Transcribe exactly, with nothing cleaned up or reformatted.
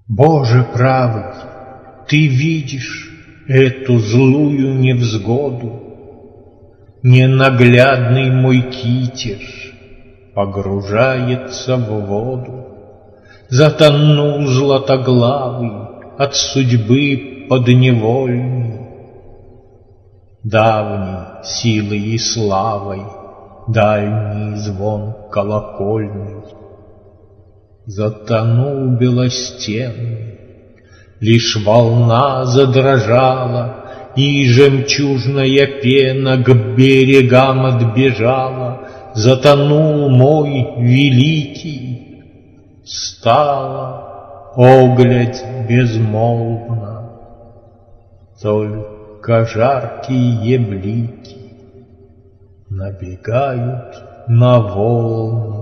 Боже правый, Ты видишь эту злую невзгоду, ненаглядный мой китер погружается в воду. Затонул златоглавый от судьбы подневольный, давней силой и славой дальний звон колокольный. Затонул белостенный, лишь волна задрожала, и жемчужная пена к берегам отбежала. Затонул мой великий, стала оглядь безмолвна, только жаркие блики набегают на волны